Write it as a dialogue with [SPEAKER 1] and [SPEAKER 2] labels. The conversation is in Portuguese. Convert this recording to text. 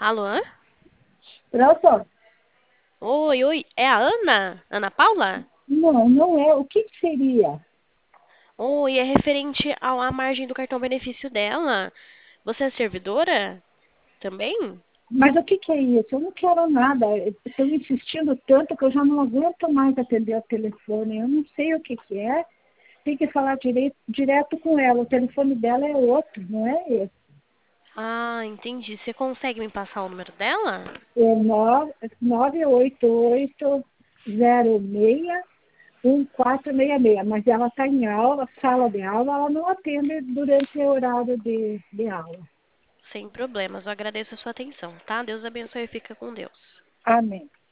[SPEAKER 1] Alô?
[SPEAKER 2] Pronto?
[SPEAKER 1] Oi, oi. É a Ana? Ana Paula?
[SPEAKER 2] Não, não é. O que que seria?
[SPEAKER 1] Oi, é referente à margem do cartão benefício dela. Você é servidora também?
[SPEAKER 2] Mas o que que é isso? Eu não quero nada. Estão insistindo tanto que eu já não aguento mais atender o telefone. Eu não sei o que que é. Tem que falar direto com ela. O telefone dela é outro, não é esse.
[SPEAKER 1] Ah, entendi. Você consegue me passar o número dela?
[SPEAKER 2] É 988-06-1466. Mas ela está em aula, sala de aula, ela não atende durante o horário de aula.
[SPEAKER 1] Sem problemas. Eu agradeço a sua atenção, tá? Deus abençoe e fica com Deus.
[SPEAKER 2] Amém.